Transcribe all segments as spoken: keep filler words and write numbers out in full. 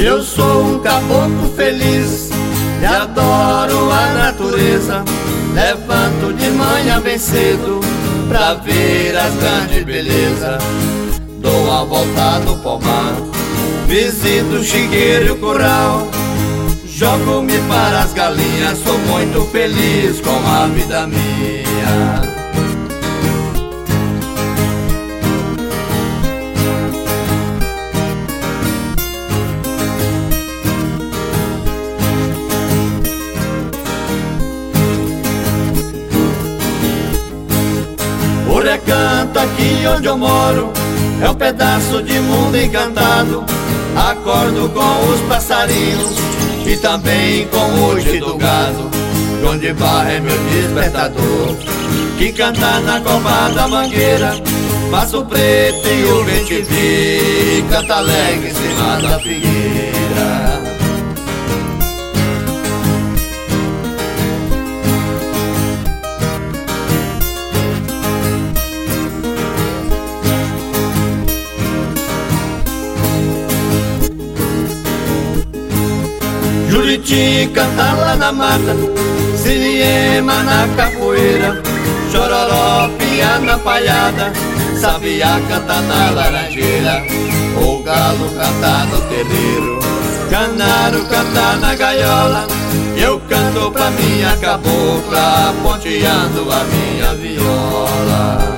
Eu sou um caboclo feliz e adoro a natureza. Levanto de manhã bem cedo pra ver as grandes belezas. Dou a volta no pomar, visito o chiqueiro e o curral. Jogo-me para as galinhas, sou muito feliz com a vida minha. O recanto aqui onde eu moro é um pedaço de mundo encantado. Acordo com os passarinhos e também com o rugido do gado. João de Barra é meu despertador, que canta na copa da mangueira. Passo Preto e o bem-te-vi canta alegre em cima da figueira. Juriti canta lá na mata, Siriema na capoeira, Chororó pia na palhada, Sabiá canta na laranjeira, o galo canta no terreiro, Canaro canta na gaiola. Eu canto pra minha cabocla, ponteando a minha viola.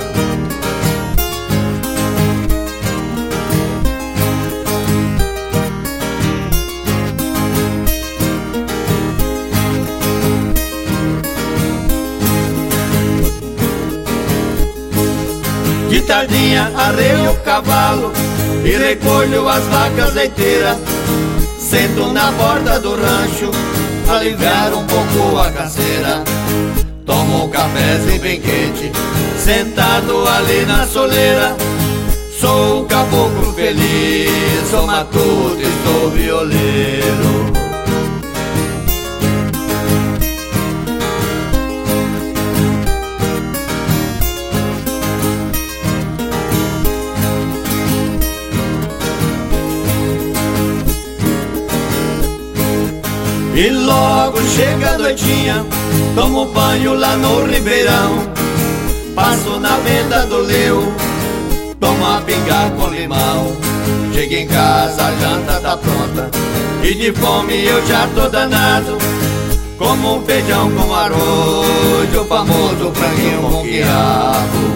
De tardinha arreio o cavalo e recolho as vacas leiteiras. Sento na borda do rancho, aliviar um pouco a canseira. Tomo um cafezinho bem quente, sentado ali na soleira. Sou um caboclo feliz, sou matuto e sou violeiro. E logo chega a noitinha, tomo banho lá no ribeirão. Passo na venda do Leu, tomo a pinga com limão. Chego em casa, a janta tá pronta e de fome eu já tô danado. Como um feijão com arroz, o famoso franguinho com quiabo.